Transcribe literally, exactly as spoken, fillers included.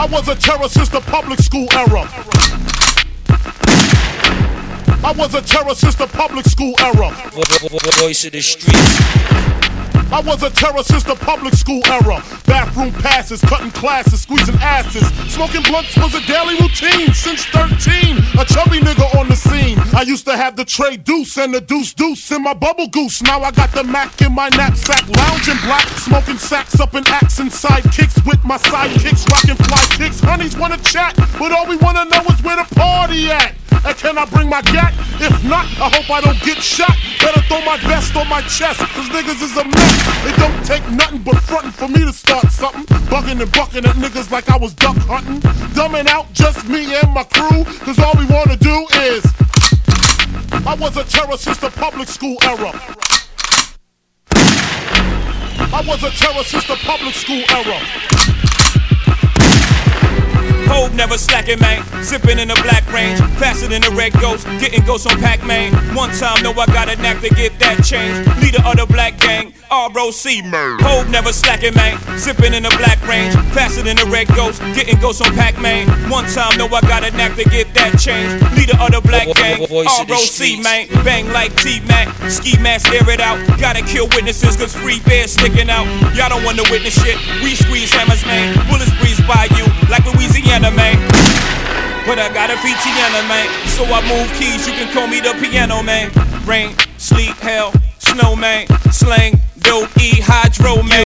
was a terror since the public school era. I was a terror since the public school era. Voice of the streets. I was a terror since the public school era. Bathroom passes, cutting classes, squeezing asses. Smoking blunts was a daily routine since thirteen. A chubby nigga on the scene. I used to have the tray deuce and the deuce deuce in my bubble goose. Now I got the Mac in my knapsack, lounging black, smoking sacks up in axe and sidekicks with my sidekicks, rocking fly kicks. Honeys wanna chat, but all we wanna know is where the party at. And can I bring my gat? If not, I hope I don't get shot. Better throw my vest on my chest, cause niggas is a mess. It don't take nothing but frontin' for me to start something. Bugging and bucking at niggas like I was duck hunting. Dumbing out just me and my crew, cause all we wanna do is. I was a terror since the public school era. I was a terror since the public school era. Hope never slacking, man. Zipping in the black range, faster than the red ghost. Getting ghosts on Pac-Man. One time, know I got a knack to get that change. Leader of the black gang, R O C murder. Hope never slacking, man. Zipping in the black range, faster than the red ghost. Getting ghosts on Pac-Man. One time, know I got a knack to get that change. Leader of the black gang, R O C man. Bang like T-Mac, ski mask, air it out. Gotta kill witnesses, cause free bears sticking out. Y'all don't wanna witness shit. We squeeze hammers, man. Bullets breeze by you like Louisiana, man. But I got a Tiana, man. So I move keys, you can call me the piano, man. Rain, sleet, hell, snow, man. Slang, dope, E, hydro, man.